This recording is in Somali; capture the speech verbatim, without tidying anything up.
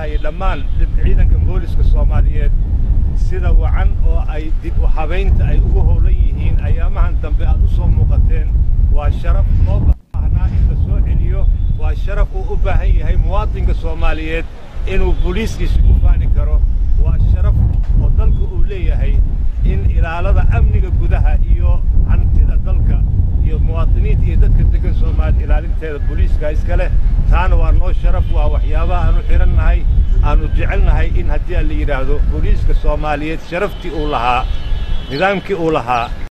mahadnaqayaa dhammaan ciidanka booliska Soomaaliyeed sida wacan oo ay dib u habeynta ay ugu howlan yihiin ayaamahan dambe aad u soo muuqateen waa sharaf loo baahnaa in la soo celiyo waa sharaf uu u baahan yahay muwaadinka Soomaaliyeed inuu booliskiisa ku faani karo waa sharaf oo dalku uu leeyahay in ilaalada amniga gudaha iyo hantida dalka iyo muwaadiniinta iyo dadka degan Soomaaliya ilaalinteeda booliska iska leh taana waa noo sharaf waa waxyaabaha aanu xirannahay aanu jecelnahay in haddii la yiraahdo booliska Soomaaliyeed sharaftii uu lahaa nidaamkii uu lahaa